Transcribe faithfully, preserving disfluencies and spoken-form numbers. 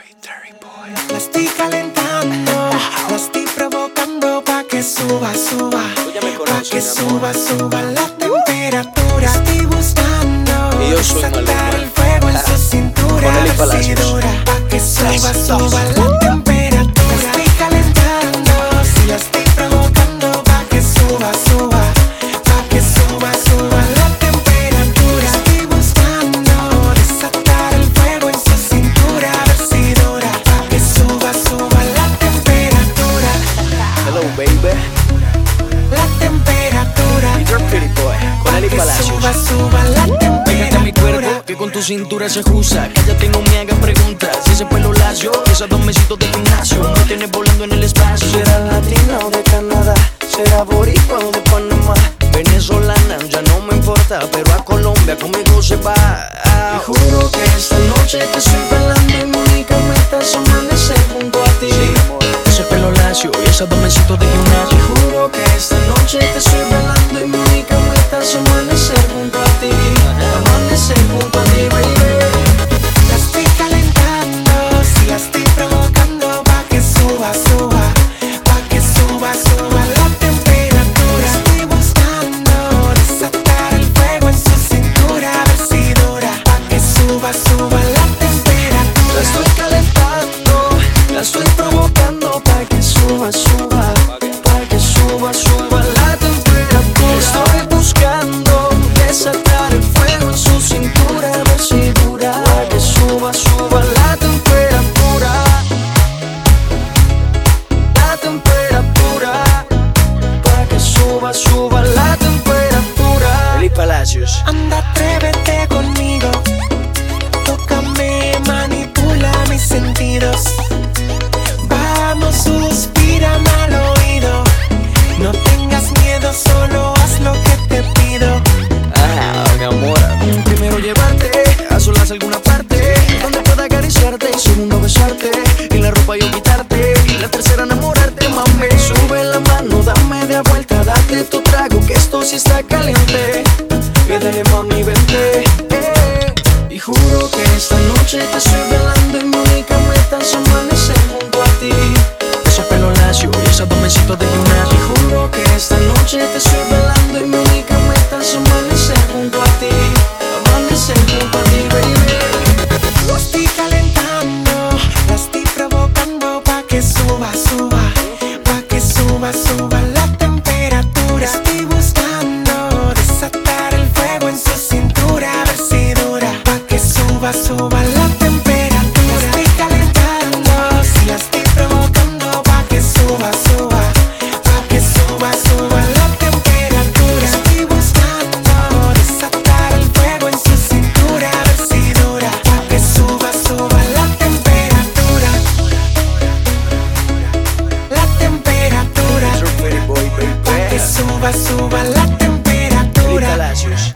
La estoy calentando, la estoy provocando pa' que suba, suba, pa' que suba, suba la temperatura. Estoy buscando desatar el fuego en su cintura, ver si dura, pa' que suba, suba la temperatura. La estoy calentando, si la estoy provocando pa' que suba, suba, pa' que suba, suba la temperatura. Estoy buscando desatar el fuego en su cintura, ver si dura, pa' que suba, suba la temperatura. Hello, baby. La temperatura. You're pretty boy. Con Eli Palacios. Suba, suba la temperatura. Pégate a mi cuerpo, que con tu cintura se ajusta. Cállate, no me hagas preguntas. Si ese pelo lacio, esos dos mesitos de gimnasio me tienes volando en el espacio. Será latina o de Canadá, será boricua o de Panamá, Venezolana, ya no me importa, pero a Colombia conmigo se va. te juro que esta noche te estoy bailando y mi única meta es amanecer junto a ti. Sí, amor. Ese pelo lacio y esos dos mesitos de Te gimnasio. juro que esta noche te estoy bailando y mi única meta es amanecer junto a ti. Amanecer junto a ti, baby. La estoy calentando, si la estoy provocando pa' que suba, suba, pa' que suba, suba la temperatura. Estoy buscando desatar el fuego en su cintura, ver si dura, pa' que suba, suba la temperatura. La estoy calentando, la estoy provocando pa' que suba, suba, pa' que suba, suba la temperatura. Estoy buscando desatar el fuego en su cintura, a ver si dura, pa' que suba, suba la temperatura. La temperatura, pa' que suba, suba la temperatura. Eli Palacios. Anda, atrévete conmigo, tócame, manipula mis sentidos. Vamos, suspírame al oído, no tengas miedo, solo haz lo que te pido. Ah, mi amor. Primero llevarte a solas a alguna parte donde pueda acariciarte, segundo besarte, y la ropa yo quitarte, y la tercera enamorarte, mami. Sube la mano, dame de vuelta, date tu trago que esto sí está caliente. Pídele, mami, vente, eh. Y juro que esta noche te estoy velando y mi única meta es amanecer junto a ti. Ese pelo lacio y esos dos mesitos de Y gimnasio. juro que esta noche te estoy velando y mi única meta es amanecer junto a ti. Amanecer junto a ti, baby. La estoy calentando, la estoy provocando pa' que suba, suba, pa' que suba, suba la temperatura. Estoy buscando desatar el fuego en su cintura, ver si dura, pa' que suba, suba la temperatura. La estoy calentando, si la estoy provocando pa' que suba, suba, pa' que suba, suba la temperatura. Estoy buscando desatar el fuego en su cintura, ver si dura, pa' que suba, suba la temperatura. La temperatura, You're pretty boy, baby. pa' que suba, suba la Eli temperatura. Palacios.